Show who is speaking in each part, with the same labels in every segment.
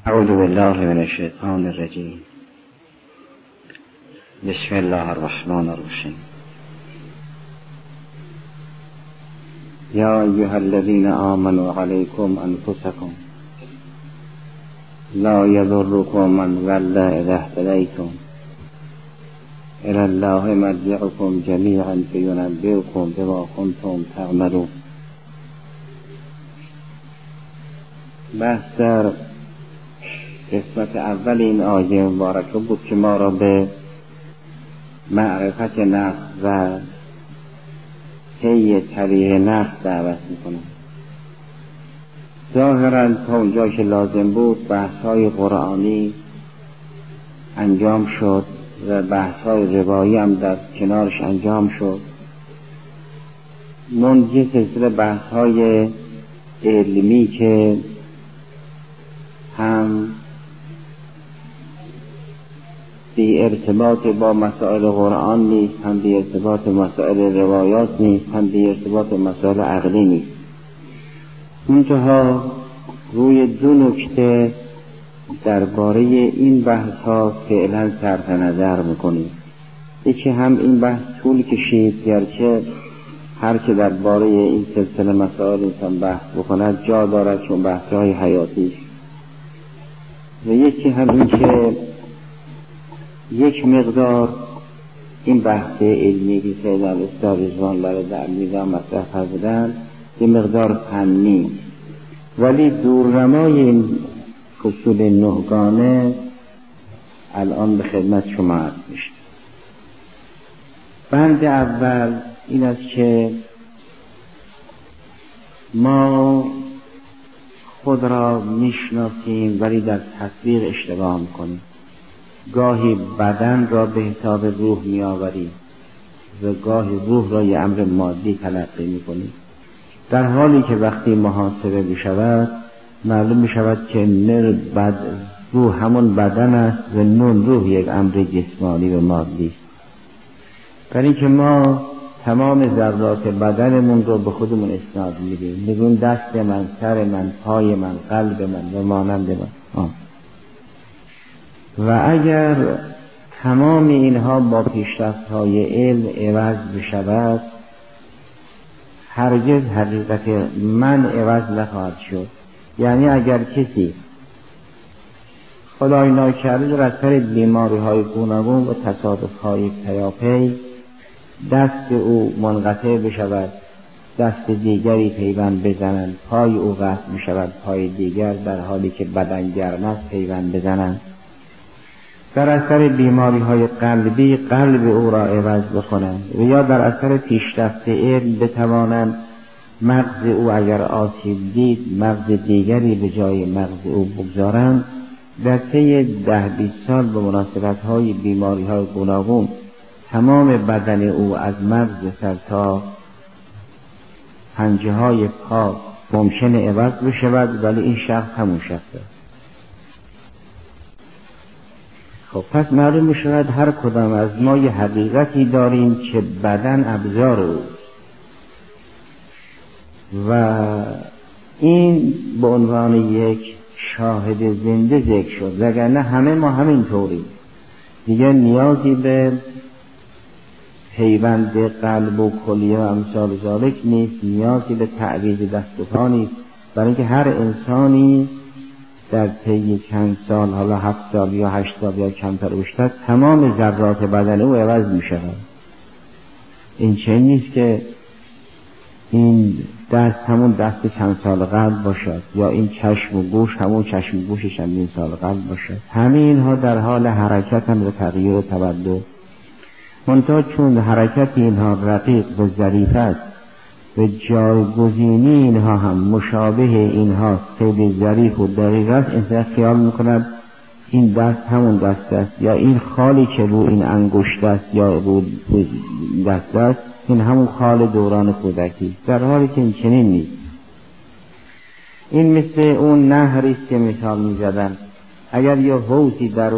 Speaker 1: اعوذ بالله من الشیطان الرجیم. بسم الله الرحمن الرحیم. یا ایها الذین آمنوا علیکم انفسکم لا یضرکم من ضل اذا اهتدیتم الی الله مرجعکم جمیعا فینبئکم بما کنتم تعملون. بحث در قسمت اول این آیه مبارکه بود که ما را به معرفت نفس و طی طریق نفس دعوت میکنه. ظاهرا تا اونجا که لازم بود بحث‌های قرآنی انجام شد و بحث‌های روایی هم در کنارش انجام شد. منجی سلسله بحث‌های علمی که هم بی ارتباط با مسائل قرآن نیست، هم بی ارتباط با مسائل روایات نیست، هم بی ارتباط با مسائل عقلی نیست. منتها روی دو نکته درباره این بحث ها فعلا صرف نظر میکنیم. یکی هم این بحث طول کشید، گرچه هر که درباره این سلسله مسائل انسان بحث بکند جا دارد چون بحث های حیاتی است. و یکی هم این که یک مقدار این بحث علمی که سید الاستاد رضوان برای در میزان مطرح فرمودند یه مقدار فنی، ولی دورنمای این فصول نهگانه الان به خدمت شما عرض میشه. بند اول این است که ما خود را میشناسیم ولی در تطبیق اشتباه میکنیم. گاهی بدن را به حساب روح میآوریم و گاهی روح را یه امر مادی تلقی میکنیم، در حالی که وقتی محاسبه بشود معلوم میشود که روح همون بدن است و نون روح یک امر جسمانی و مادی است. برای اینکه ما تمام ذرات بدنمون رو به خودمون اسناد میدیم، میگیم دست من، سر من، پای من، قلب من و مانند من. و اگر تمام اینها با پیشرفت‌های علم عوض بشود هرگز حقیقت من عوض نخواهد شد. یعنی اگر کسی خدای ناکرده در اثر بیماری‌های گوناگون و تصادف‌های پیاپی دست او منقطع بشود، دست دیگری پیوند بزنند، پای او قطع بشود، پای دیگر در حالی که بدن گرم است پیوند بزنند، در اثر بیماری‌های قلبی قلب او را عوض بکنند و یا در اثر پیشرفت علم بتوانند مغز او اگر آسیب دید مغز دیگری به جای مغز او بگذارند، در طی 10-20 سال به مناسبت‌های بیماری‌های گوناگون تمام بدن او از مغز سر تا پنجه‌های پا ممکنه عوض بشود، ولی این شخص همون شخص است. خب پس معلوم می‌شود هر کدام از ما یه حقیقتی داریم که بدن ابزار اوست و این به عنوان یک شاهد زنده ذکر شد، وگرنه همه ما همین طوریم. دیگه نیازی به پیوند قلب و کلیه و امثال ذالک نیست، نیازی به تعویض دست و پا نیست، برای اینکه هر انسانی در طی چند سال، حالا 7 سال یا 8 سال یا کمتر و بیشتر، تمام ذرات بدن او عوض می شود. این چه نیست که این دست همون دست چند سال قبل باشد یا این چشم و گوش همون چشم و گوش چندین سال قبل باشد. همه اینها در حال حرکت هم به تغییر و تبدل. منتها چون حرکت اینها رقیق و ظریف است و جایگزینی اینها هم مشابه اینها خیلی ظریف و دقیق است، انسان خیال میکند این دست همون دست است یا این خالی که رو این انگشت است یا رو دست است این همون خال دوران کودکی، در حالی که این چنین نیست. این مثل اون نهری است که مثال میزدن، اگر یه حوضی در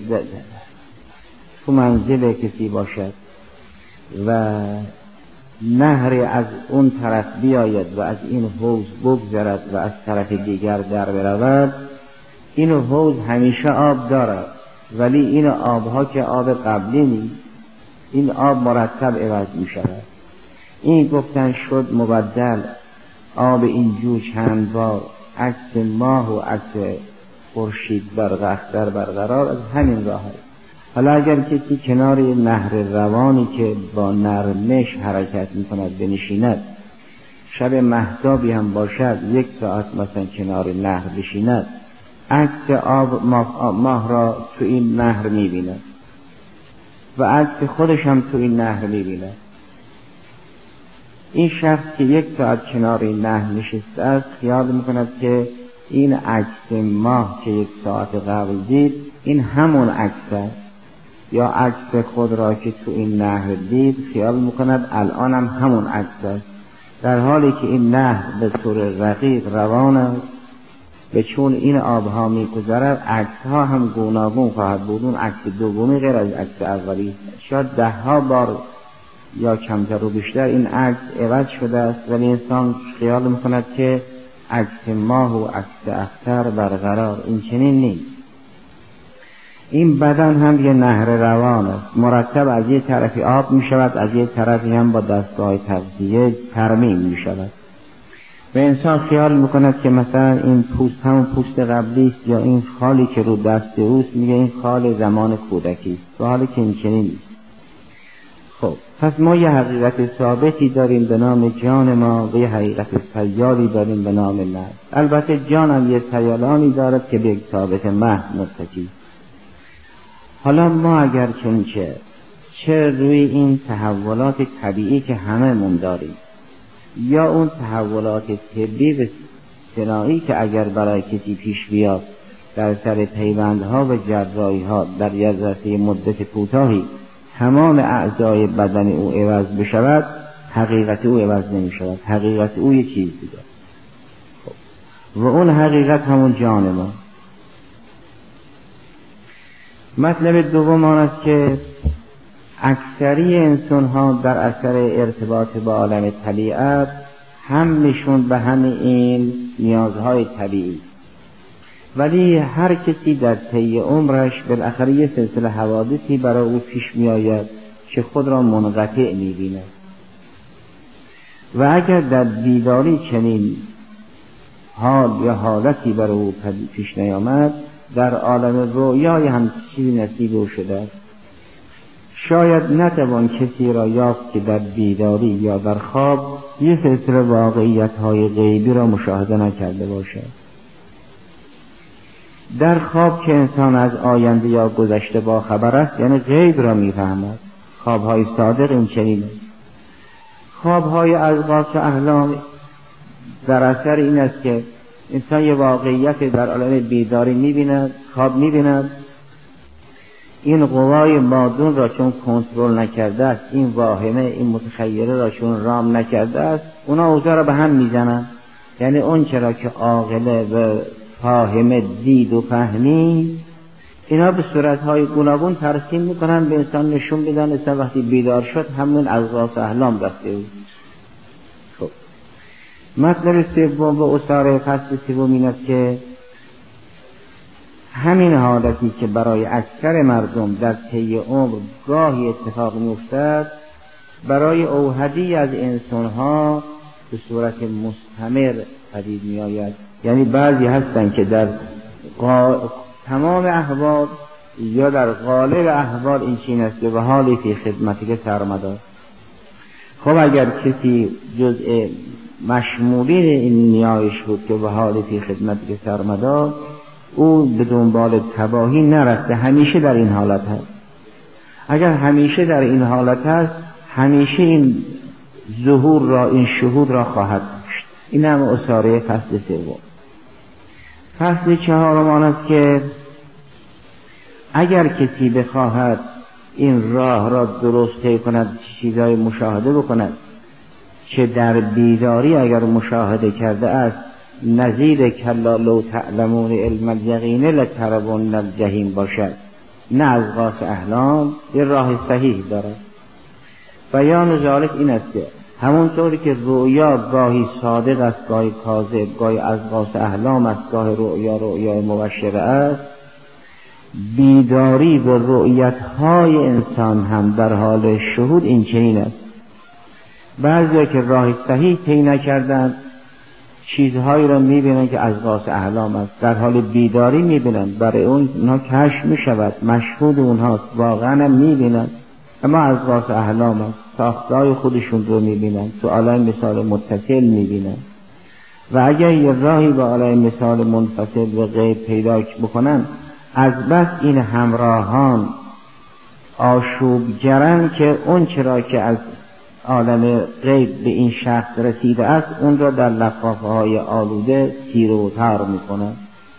Speaker 1: تو منزل کسی باشد و نهری از اون طرف بیاید و از این حوض بگذرد و از طرف دیگر در برود، اینو حوض همیشه آب داره، ولی این آبها که آب قبلی نیست، این آب مرتب عوض می شود. این گفتن شد مبدل آب این جو چند بار، عکس ماه و عکس خورشید برق اختر برقرار از همین راه هست. حالا اگر کسی کنار نهر روانی که با نرمش حرکت می کند بنشیند، شب مهتابی هم باشد 1 ساعت مثلا کنار نهر بشیند، عکس آب ماه را تو این نهر می بیند و عکس خودش هم تو این نهر می بیند. این شخص که 1 ساعت کنار این نهر نشسته است خیال می کند که این عکس ماه که 1 ساعت قبل دید این همون عکس است، یا عکس خود را که تو این نهر دید خیال می کند الان هم همون عکس است، در حالی که این نهر به طور رقیق روان است و چون این آبها می گذرد عکس ها هم گوناگون خواهد بود. اون عکس دومی غیر از عکس اولی، شاید 10 بار یا کمتر و بیشتر این عکس عوض شده است، ولی انسان خیال میکند که عکس ماه و عکس اختر برقرار. این چنین نیست. این بدن هم یه نهر روان است، مرتب از یه طرفی آب می شود، از یه طرفی هم با دستگاه تغذیه ترمیم می شود و انسان خیال میکند که مثلا این پوست همون پوست قبلی است، یا این خالی که رو دست اوست میگه این خال زمان کودکی است، و حالی که این چنین نیست. خب پس ما یه حقیقت ثابتی داریم به نام جان ما و یه حقیقت سیالی داریم به نام نفس. البته جان هم یه سیالانی دارد که به یک ثابت محض متکی. حالا ما اگر چه روی این تحولات طبیعی که هممون داریم، یا اون تحولات طبی و صناعی که اگر برای کسی پیش بیاد در سر پیوندها و جراحی‌ها در یه مدت کوتاهی تمام اعضای بدن او عوض بشود، حقیقت او عوض نمی شود. حقیقت او یه چیز دیگه. و اون حقیقت همون جان ما. مطلب دوم آن است که اکثری انسان ها در اثر ارتباط با عالم طبیعت هم نشون به همین این نیازهای طبیعی، ولی هر کسی در طی عمرش بالاخره یه سلسله حوادثی برای او پیش می آید که خود را منقطع می بیند و اگر در بیداری چنین حال یا حالتی برای او پیش نیامد، در عالم رویای هم چیزی نصیب او شده است. شاید نتوان کسی را یافت که در بیداری یا در خواب یه سلسله واقعیت‌های غیبی را مشاهده نکرده باشد. در خواب که انسان از آینده یا گذشته با خبر است، یعنی غیب را می‌فهمد. خواب‌های صادق این چنینه. خواب‌های اضغاث و احلام در اثر این است که انسان یه واقعیت در عالم بیداری می‌بیند، خواب می‌بیند، این قوای مادون را چون کنترل نکرده است، این واهمه، این متخیله را چون رام نکرده است، اونا اوضاع را به هم میزنن. یعنی اون چرا که عاقله و فاهمه دید و فهمی، اینا به صورتهای گوناگون ترسیم میکنن، به انسان نشون میدن انسان وقتی بیدار شد همون اضغاث احلام رفته بود. خب مطلب سوم و اصاره فصل سوم این است که همین حالتی که برای اکثر مردم در طی عمر گاهی اتفاق می‌افتد، برای اوحدی از انسان‌ها به صورت مستمر پدید می‌آید. یعنی بعضی هستن که در تمام احوال یا در غالب احوال این چین است و حالی فی خدمتی که سرمدار. خب اگر کسی جزء مشمولین این نیایش بود که به حالی فی خدمتی که سرمدار، او به دنبال تباهی نرفته، همیشه در این حالت هست. اگر همیشه در این حالت هست، همیشه این ظهور را، این شهود را خواهد داشت. این هم اصاره فصل سوم. فصل چهارم آن است که اگر کسی بخواهد این راه را درست طی کند، چیزای مشاهده بکند که در بیداری اگر مشاهده کرده است، نظیر کلا لو تعلمون علم الیقین لترون الجحیم باشد، نه اضغاث احلام، یه راه صحیح دارد. بیان ذالک این است که همونطوری که رؤیا گاهی صادق است، گاهی کاذب، گاهی اضغاث احلام است، گاهی رؤیا مبشره است، بیداری به رؤیت‌های انسان هم در حال شهود این چنین است. بعضی که راه صحیح طی نکردند چیزهایی را می‌بینند که اضغاث احلام است، در حال بیداری می‌بینند، برای اونها کشف می‌شود، مشهود اونهاست، واقعا هم می‌بینند، اما اضغاث احلام است، ساخته‌های خودشون رو می‌بینند، تو عالم مثال متصل می‌بینند. و اگر یه راهی به عالم مثال منفصل و غیب پیدا بکنن، از بس این همراهان آشوبگرن که اون چرا که از عالم غیب به این شخص رسیده است اون را در لفافه های آلوده تیره و تار میکنن.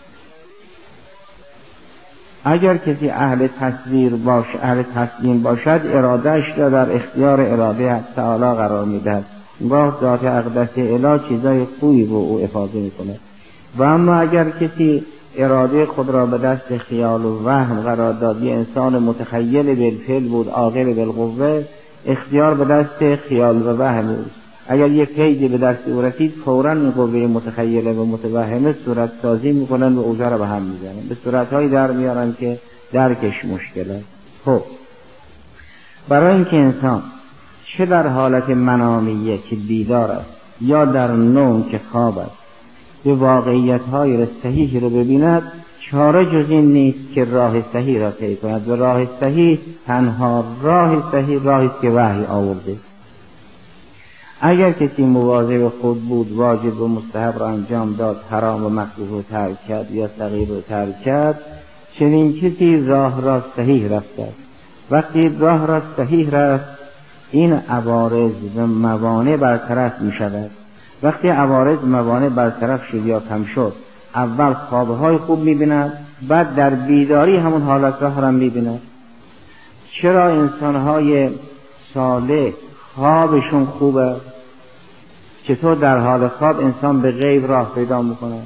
Speaker 1: اگر کسی اهل تسلیم باشد، ارادهش را در اختیار اراده تعالی قرار میدهد. گاه ذات اقدس اله چیزای خوبی به او افاضه میکنه. و اما اگر کسی اراده خود را به دست خیال و وهم قرار داد، یه انسان متخیل بالفعل بود، عاقل بالقوه، اختیار به دست خیال و وهم بود. اگر یک قیدی به دست او رسید، فوراً این قوه متخیله و متوهمه صورت سازی میکنن و اوضاع را به هم میزنن، به صورتهایی در میارن که درکش مشکله. خب برای اینکه انسان چه در حالت منامیه که بیدار است یا در نوم که خواب است به واقعیت‌های صحیح رو ببیند، چاره جز این نیست که راه صحیح را طی کند. و راه صحیح تنها راه صحیح راهی است که وحی آورده. اگر کسی مواظب خود بود، واجب و مستحب را انجام داد، حرام و مکروه رو ترک کرد یا صغیر رو ترک کرد، چنین کسی راه را صحیح رفته. وقتی راه را صحیح رفت، این عوارض و موانع برطرف می شود. وقتی عوارض موانع برطرف شد یا کم شد، اول خوابهای خوب می‌بیند، بعد در بیداری همون حالتها هم می‌بیند. چرا انسان‌های صالح خوابشون خوبه؟ چطور در حال خواب انسان به غیب راه پیدا می‌کنه؟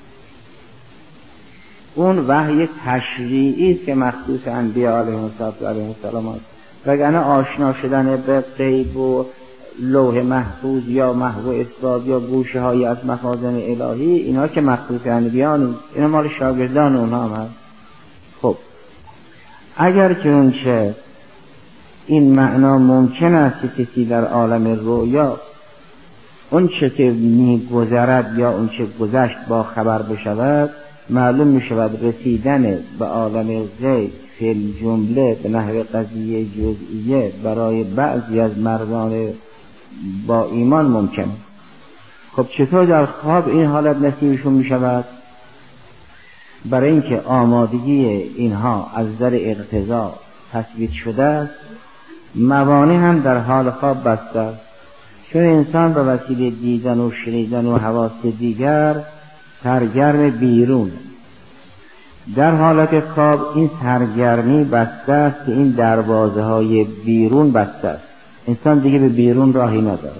Speaker 1: اون وحی تشریعی است که مخصوص انبیاء علیهم السلام است. وگرنه آشنا شدن به غیب و لوح محفوظ یا محو اثبات یا گوشه های از مخازن الهی، اینا که مخصوص انبیاء نیست، اینا مال شاگردان اونها هم هست. خب اگر چنانچه این معنا ممکن است که کسی در عالم رؤیا اون چه که می‌گذرد یا اون چه گذشت با خبر بشود، معلوم می‌شود رسیدن به عالم غیب فی الجمله به نحو قضیه جزئیه برای بعضی از مردان با ایمان ممکنه. خب چطور در خواب این حالت نصیبشون می شود؟ برای اینکه آمادگی اینها از نظر اقتضا تثبیت شده است، موانع هم در حال خواب بسته است. چون انسان به وسیله دیدن و شنیدن و حواس دیگر سرگرم بیرون، در حالت خواب این سرگرمی بسته است که این دروازه های بیرون بسته است. انسان دیگه به بیرون راهی نداره.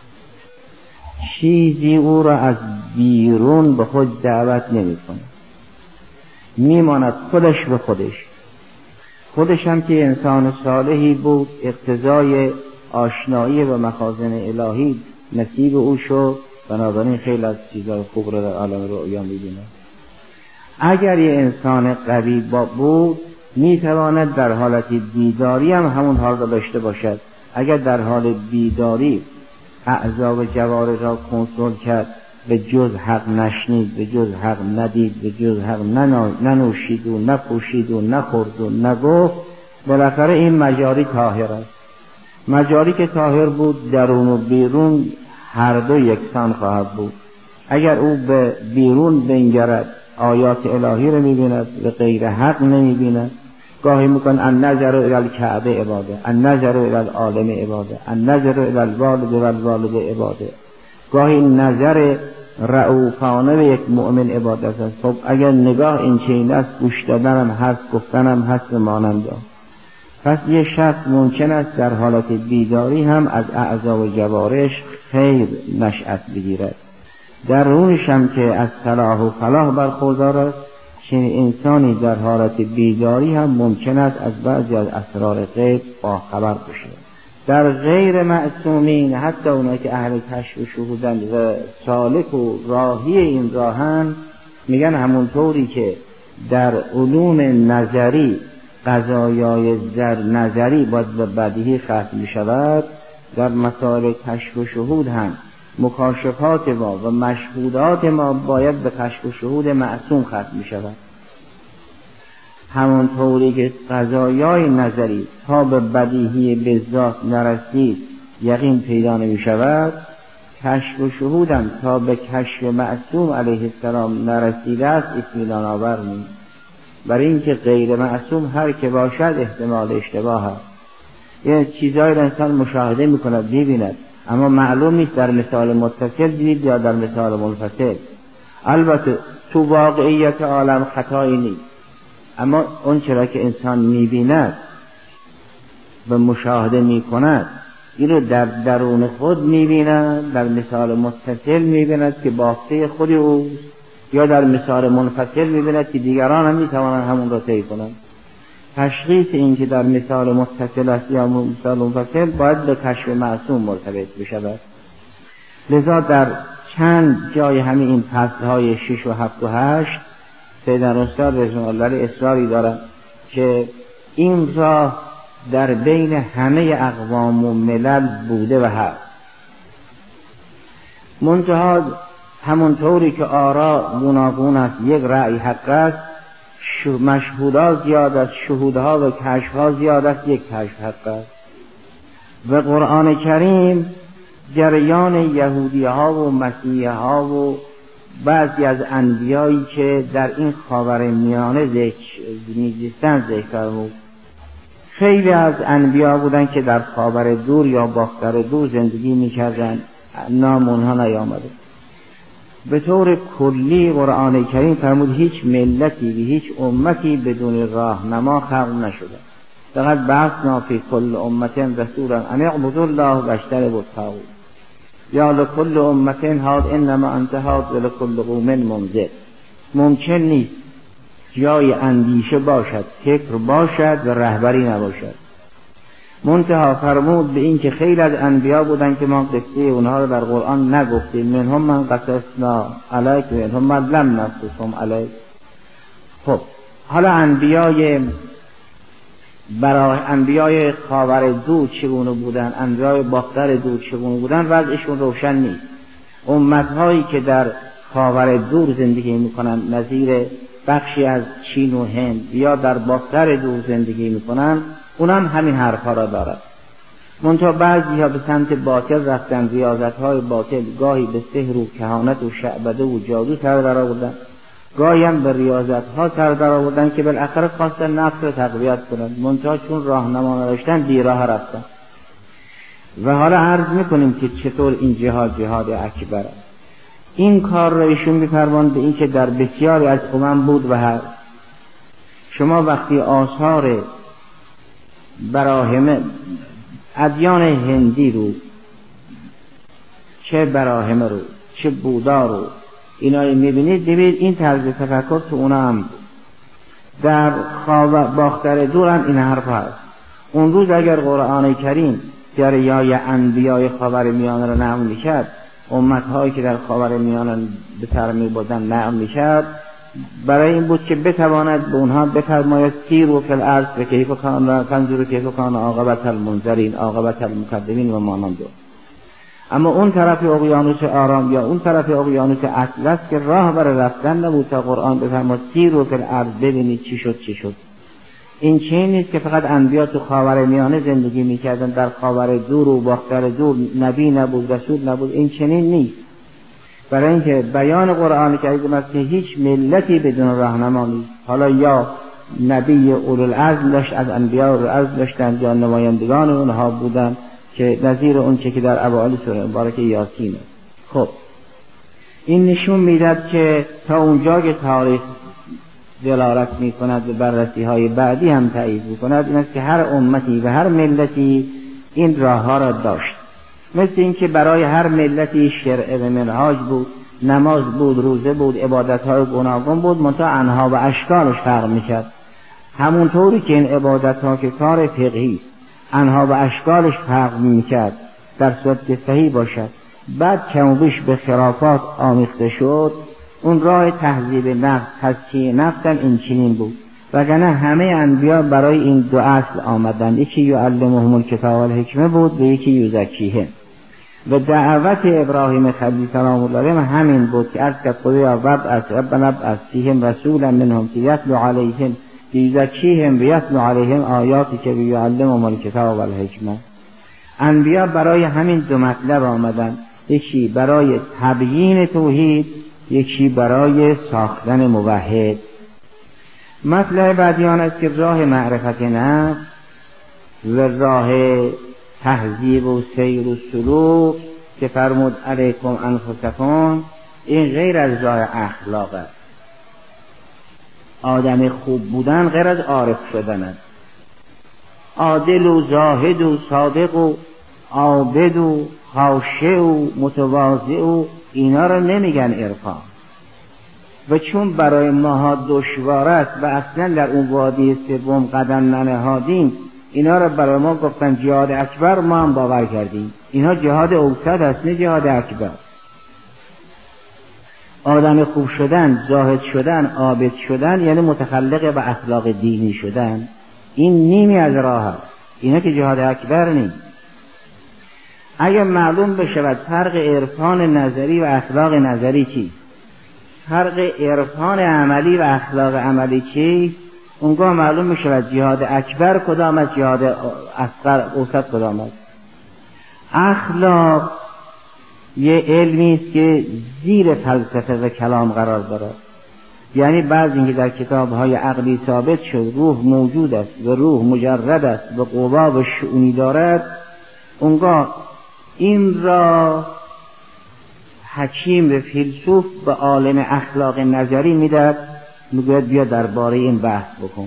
Speaker 1: چیزی او را از بیرون به خود دعوت نمی کنه. میماند خودش به خودش هم که انسان صالحی بود، اقتضای آشنایی و مخازن الهی نصیب او شد، بنابراین خیلی از چیزهای خوب را در عالم رؤیا میبینه. اگر یه انسان قوی بود، میتواند در حالت بیداری هم همون حال را داشته باشد. اگر در حال بیداری اعضا و جوارح را کنترل کرد، به جز حق نشنید، به جز حق ندید، به جز حق ننوشید و نپوشید و نخورد و نگفت، بالاخره این مجاری طاهر است. مجاری که طاهر بود، درون و بیرون هر دو یکسان خواهد بود. اگر او به بیرون بنگرد، آیات الهی رو می‌بیند و غیر حق نمی‌بیند. گاهی می‌کن النظر الی الکعبه عباده، النظر الی العالم عباده، النظر الی الوالد والوالد عباده. گاهی نظر رؤوفانه به یک مؤمن عبادت است. خب اگر نگاه این چنین است، گوش دادنم هست، گفتنم هست مانند. پس یه شخص ممکن است در حالت بیداری هم از اعضا و جوارح خیر نشأت بگیرد، درونش هم که از صلاح و فلاح برخوردار است. چنین انسانی در حالت بیداری هم ممکن است از بعضی از اسرار غیب با خبر بشه. در غیر معصومین، حتی اونایی که اهل کشف و شهودن و سالک و راهی این راهن، میگن همونطوری که در علوم نظری قضایای نظری باید به بدیهی ختم میشود، در مسائل کشف و شهود هم مکاشفات ما و مشهودات ما باید به کشف و شهود معصوم ختم میشود. همونطوری که قضایای نظری تا به بدیهی به ذات نرسید یقین پیدا نمی شود، کشف و شهودم تا به کشف معصوم علیه السلام نرسیده است اطمینان آور نیست. برای اینکه غیر معصوم هر که باشد احتمال اشتباه است. یه چیزایی را انسان مشاهده میکند ببیند، اما معلوم نیست در مثال متصل دید یا در مثال منفصل. البته تو واقعیت عالم خطایی نیست، اما اون چرا که انسان میبیند و مشاهده میکند این رو در درون خود میبیند، در مثال متصل میبیند که بافته خود او، یا در مثال منفصل میبیند که دیگران هم میتوانند همون را طی کنند. تشخیص این که در مثال متصل است یا مثال منفصل باید به کشف معصوم مرتبط بشود. لذا در چند جای همین این فصلهای 6 و 7 و 8 سیدنا استاد رضوان الله اصراری دارند که این راه در بین همه اقوام و ملل بوده و هست. منتها همونطوری که آرا گوناگون است، یک رأی حق است، مشهودها زیاد است، شهودها و کشفها زیاد است، یک کشف حق است. و قرآن کریم جریان یهودی ها و مسیحی ها و بعضی از انبیایی که در این خاورمیانه میزیستند ذکر فرمود. خیلی از انبیا بودن که در خاور دور یا باختر دور زندگی میکردن، نام اونها نیامده. به طور کلی قرآن کریم فرمود هیچ ملتی و هیچ امتی بدون راهنما خلق نشده. فقط بعثنا فی کل امت رسولا ان اعبدوا الله واجتنبوا الطاغوت یا لکل امت هاد انما انت هاد ولکل قوم منذر. ممکن نیست جای اندیشه باشد، فکر باشد و رهبری نباشد. منتها فرمود به این که خیلی از انبیا بودن که ما قصه اونها رو در قرآن نگفتیم، منهم من قصصنا علیک و منهم من لم نقصصهم علیک. خب حالا انبیای خاور دور چگونه بودن، انبیای باختر دور چگونه بودن، وضعشون روشن نیست. امتهایی که در خاور دور زندگی میکنن نظیر بخشی از چین و هند یا در باختر دور زندگی میکنن، اونم همین حرفا را دارد. منتها بعضی ها به سمت باطل رفتن، ریاضت‌های باطل، گاهی به سحر و کهانت و شعبده و جادو سر در آوردن، گاهی هم به ریاضت‌ها سر در آوردن که بالاخره خواستن نفس رو تقویت کنند. منتها چون راهنما نداشتن بیراه رفتن. و حالا عرض میکنیم که چطور این جهاد اکبر است. این کار را ایشون می‌فرماند به این که در بسیاری از بود و هست. شما وقتی آثار براهمه ادیان هندی رو، چه براهمه رو چه بودا رو اینایی میبینید، ببینید این طرز تفکر تو اونا هم بود. در باختر دور هم این حرف هست. اون روز اگر قرآن کریم جریای انبیای خاورمیانه رو نقل می‌کرد، امت‌هایی که در خاورمیانه به سر می‌بردن نقل می‌کرد، برای این بود که بتواند به اونها بفرماید سیروا فی الارض و کیف کان فانظروا کیف کان عاقبت المنذرین، عاقبت المکذبین و مانند. اما اون طرف اقیانوس آرام یا اون طرف اقیانوس اطلس که راه برای رفتن نبود تا قرآن بفرماید سیروا فی الارض، ببینید چی شد. این چیزی نیست که فقط انبیا تو خاورمیانه زندگی میکردن، در خاور دور و باختر دور نبی نبود، رسول نبود. این چنین نیست. برای اینکه بیان قرآن کریم است که هیچ ملتی بدون راهنما نیست. حالا یا نبی اولوالعزم داشت، از انبیا اولوالعزم داشتند، یا نمایندگان اونها بودند که نظیر اون چه که در اوائل سوره مبارکه یاسین. خب این نشون میداد که تا اونجا که تاریخ دلالت میکند و بررسی های بعدی هم تایید میکند، این است که هر امتی و هر ملتی این راه ها را داشت. مثل این که برای هر ملتی شرع و منهاج بود، نماز بود، روزه بود، عبادت های گوناگون بود، منتها انها و اشکالش فرق میکرد. همونطوری که این عبادت ها که کار فقهی انها و اشکالش فرق میکرد در صورت که صحیح باشد، بعد کم و بیش به خرافات آمیخته شد، اون راه تهذیب نفس، تزکیه نفس این چنین بود. وگرنه همه انبیا برای این دو اصل آمدن، یکی یعلمهم الکتاب والحکمه بود و یکی یزکیهم. و دعوت ابراهیم خلیل سلام الله علیه همین بود که عرض کرد خدایا ربنا ابعث فیهم رسولا منهم یتلو علیهم یزکیهم و یتلو علیهم آیاتک و یعلمهم الکتاب والحکمه. انبیا برای همین دو مطلب آمدن، یکی برای تبیین توحید، یکی برای ساختن موحد. مطلب بعدی آن است که راه معرفت نفس و راه تهذیب و سیر و سلوک که فرمود علیکم انفسکم، این غیر از راه اخلاق است. آدم خوب بودن غیر از عارف شدن است. عادل و زاهد و صادق و عابد و خاشع و متواضع و اینا را نمیگن عرفان. و چون برای ماها دشوار است و اصلا در اون وادی سوم قدم ننهادیم، اینا را برای ما گفتن جهاد اکبر، ما هم باور کردیم. اینها جهاد اوسط است، نه جهاد اکبر. آدم خوب شدن، زاهد شدن، عابد شدن یعنی متخلق به اخلاق دینی شدن. این نیمی از راه است، اینا که جهاد اکبر نیست. اگر معلوم بشود فرق عرفان نظری و اخلاق نظری چیست، فرق عرفان عملی و اخلاق عملی چیست، اونگاه معلوم میشود جهاد اکبر کدام است، جهاد اصغر اوسط کدام است. اخلاق یه علمی است که زیر فلسفه و کلام قرار دارد. یعنی بعض اینکه در کتاب‌های عقلی ثابت شد روح موجود است و روح مجرد است و قوا و شؤونی دارد، اونگاه این را حکیم و فیلسوف به عالم اخلاق نظری میدهد، میگوید بیا درباره این بحث بکن.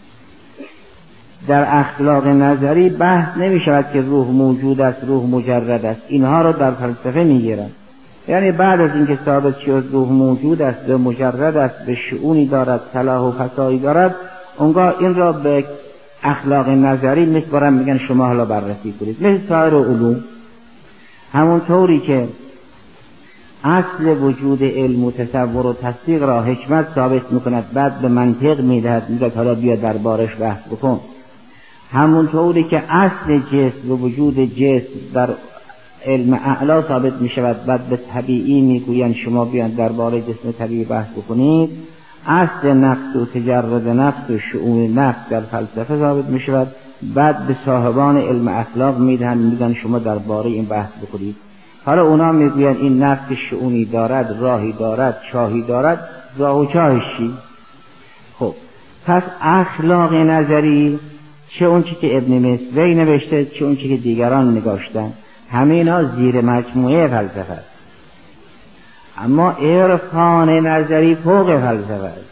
Speaker 1: در اخلاق نظری بحث نمی شود که روح موجود است، روح مجرد است. اینها رو در فلسفه میگیرند. یعنی بعد از اینکه ثابت شد روح موجود است و مجرد است، به شؤونی دارد، صلاح و فسایی دارد، اونگاه این را به اخلاق نظری میسپارن، میگن شما حالا بررسی کنید. مثل سایر علوم، همون طوری که اصل وجود علم و تصور و تصدیق را حکمت ثابت میکند، بعد به منطق میدهد، میگه حالا بیا دربارش بحث بکن. همون طوری که اصل جسم و وجود جسم در علم اعلا ثابت میشود، بعد به طبیعی میگویند شما بیان درباره جسم طبیعی بحث بکنید. اصل نفس و تجرد نفس و شؤون نفس در فلسفه ثابت میشود، بعد به صاحبان علم اخلاق میدن شما درباره این بحث بکنید. حالا اونا میگوین این نفس شؤونی دارد، راهی دارد، چاهی دارد، راه و چاهش چی؟ خب پس اخلاق نظری، چه اون چی که ابن مصری نوشته، چه اون چی که دیگران نگاشتن، همه اینا زیر مجموعه فلسفه است. اما عرفان نظری فوق فلسفه است.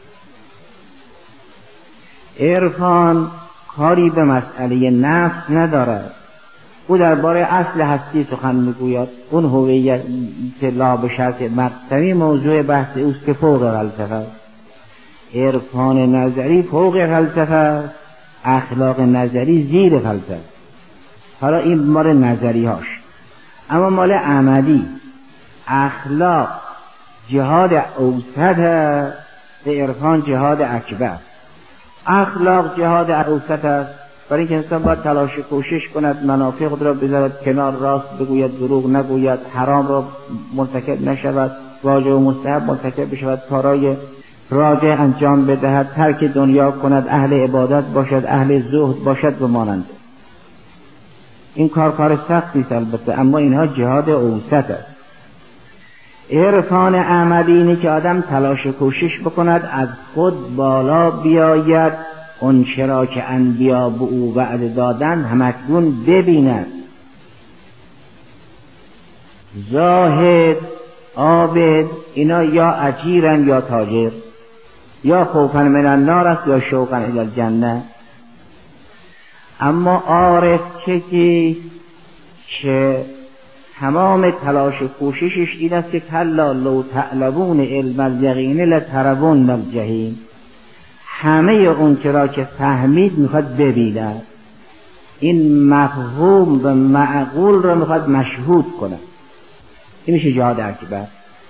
Speaker 1: عرفان کاری به مسئله نفس ندارد. او درباره اصل هستی سخن میگوید. اون هویت لا به شرط مقصدی موضوع بحث اوست که فوق فلسفه است. عرفان نظری فوق فلسفه است، اخلاق نظری زیر فلسفه. حالا این مال نظری هاش. اما مال عملی، اخلاق جهاد اوسط است، عرفان جهاد اکبر. اخلاق جهاد اوسط است، برای اینکه انسان باید تلاش کوشش کند منافع خود را بذارد کنار، راست بگوید، دروغ نگوید، حرام را مرتکب نشود، واجب و مستحب مرتکب بشود، کارای راجع انجام بدهد، ترک دنیا کند، اهل عبادت باشد، اهل زهد باشد و مانند. این کار سختی است البته، اما اینها جهاد اوسط است. عرفان عملی اینه که آدم تلاش کوشش بکند از خود بالا بیاید، اون چرا که انبیا به او وعده دادن همکنون ببیند. زاهد، عابد، اینا یا اجیرن یا تاجر، یا خوفا من النار است یا شوقا الی الجنه. اما عارف که تمام تلاش کوششش این است که کلا لو تعلمون علم الیقین لترون الجحیم، همه اون چرا که فهمید میخواد ببیند. این مفهوم و معقول را میخواد مشهود کنه. این میشه جهاد اکبر.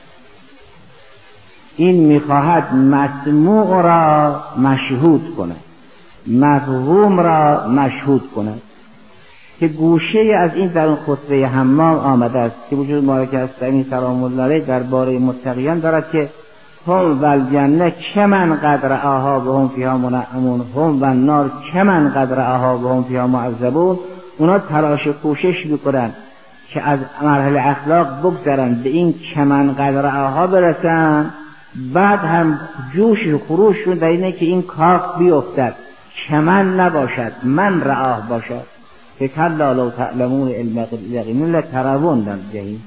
Speaker 1: این میخواهد مسموع را مشهود کنه، مفهوم را مشهود کنه، که گوشه از این در اون خطبه حمام آمده است که وجود مبارک اسلامی سلام الله علیه درباره متقیان دارد که هم و الجنه کمن قدر آها و هم فیها منعمون هم و النار کمن قدر آها و هم فیها معذبون. اونا تلاش و کوشش میکنن که از مرحله اخلاق بگذرن به این کمن قدر آها برسن، بعد هم جوش و خروششون در اینه که این کاخ بیفتد، کمن نباشد، من رآه باشد، که کلا لو تعلمون علم اليقین لترون در جهیم.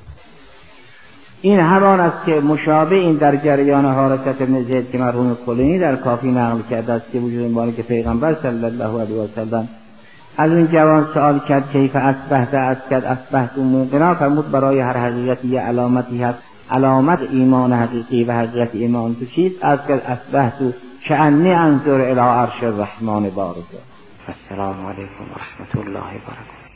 Speaker 1: این همان است که مشابه این در جریان حارثة بن زید که مرحوم کلینی در کافی نقل کرده است که وجود مبارک پیغمبر صلی الله علیه و سلم از این جوان سوال کرد کیف اصبحت، اصبحت موقنا، فرمود برای هر حقیقتی یه علامتی هست، علامت ایمان حقیقی و حقیقت ایمان تو چیست؟ از که اصبحت کأنی انظر الی عرش الرحمن بارزا. السلام علیکم و رحمت الله و برکاته.